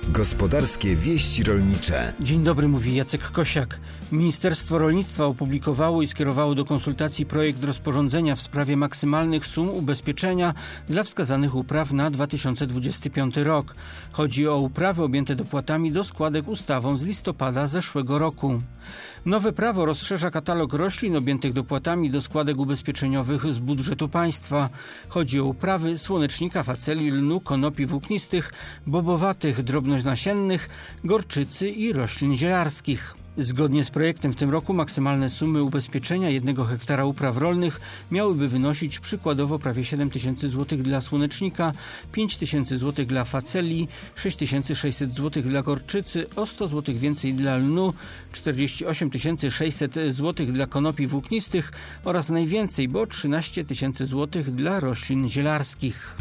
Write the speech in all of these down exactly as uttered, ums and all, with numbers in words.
Gospodarskie wieści rolnicze. Dzień dobry, mówi Jacek Kosiak. Ministerstwo Rolnictwa opublikowało i skierowało do konsultacji projekt rozporządzenia w sprawie maksymalnych sum ubezpieczenia dla wskazanych upraw na dwa tysiące dwudziesty piąty rok. Chodzi o uprawy objęte dopłatami do składek ustawą z listopada zeszłego roku. Nowe prawo rozszerza katalog roślin objętych dopłatami do składek ubezpieczeniowych z budżetu państwa. Chodzi o uprawy słonecznika, facelii, lnu, konopi włóknistych, bobowatych, drobnonasiennych, gorczycy i roślin zielarskich. Zgodnie z projektem w tym roku maksymalne sumy ubezpieczenia jednego hektara upraw rolnych miałyby wynosić przykładowo prawie siedem tysięcy złotych dla słonecznika, pięć tysięcy złotych dla facelii, sześć tysięcy sześćset złotych dla gorczycy, o sto złotych więcej dla lnu, czterdzieści osiem tysięcy sześćset złotych dla konopi włóknistych oraz najwięcej, bo trzynaście tysięcy złotych dla roślin zielarskich.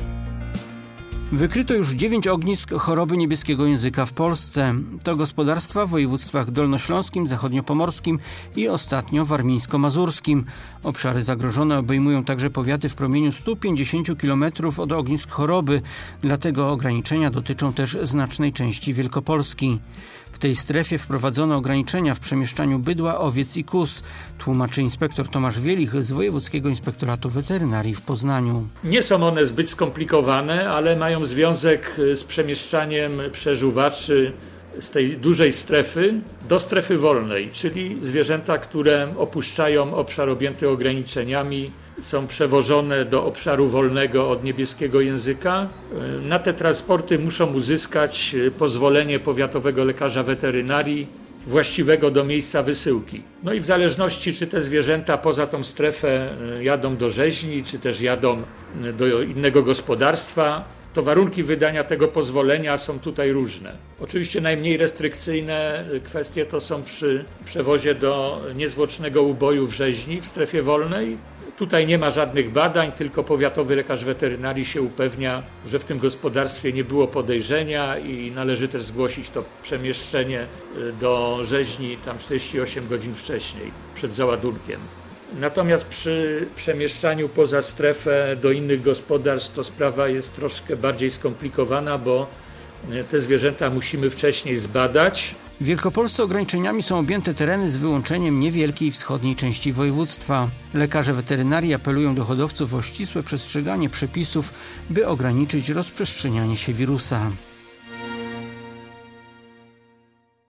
Wykryto już dziewięć ognisk choroby niebieskiego języka w Polsce. To gospodarstwa w województwach dolnośląskim, zachodniopomorskim i ostatnio warmińsko-mazurskim. Obszary zagrożone obejmują także powiaty w promieniu stu pięćdziesięciu kilometrów od ognisk choroby, dlatego ograniczenia dotyczą też znacznej części Wielkopolski. W tej strefie wprowadzono ograniczenia w przemieszczaniu bydła, owiec i kóz, tłumaczy inspektor Tomasz Wielich z Wojewódzkiego Inspektoratu Weterynarii w Poznaniu. Nie są one zbyt skomplikowane, ale mają związek z przemieszczaniem przeżuwaczy z tej dużej strefy do strefy wolnej, czyli zwierzęta, które opuszczają obszar objęty ograniczeniami, są przewożone do obszaru wolnego od niebieskiego języka. Na te transporty muszą uzyskać pozwolenie powiatowego lekarza weterynarii właściwego do miejsca wysyłki. No i w zależności, czy te zwierzęta poza tą strefę jadą do rzeźni, czy też jadą do innego gospodarstwa, to warunki wydania tego pozwolenia są tutaj różne. Oczywiście najmniej restrykcyjne kwestie to są przy przewozie do niezwłocznego uboju w rzeźni w strefie wolnej. Tutaj nie ma żadnych badań, tylko powiatowy lekarz weterynarii się upewnia, że w tym gospodarstwie nie było podejrzenia i należy też zgłosić to przemieszczenie do rzeźni tam czterdzieści osiem godzin wcześniej, przed załadunkiem. Natomiast przy przemieszczaniu poza strefę do innych gospodarstw to sprawa jest troszkę bardziej skomplikowana, bo te zwierzęta musimy wcześniej zbadać. W Wielkopolsce ograniczeniami są objęte tereny z wyłączeniem niewielkiej wschodniej części województwa. Lekarze weterynarii apelują do hodowców o ścisłe przestrzeganie przepisów, by ograniczyć rozprzestrzenianie się wirusa.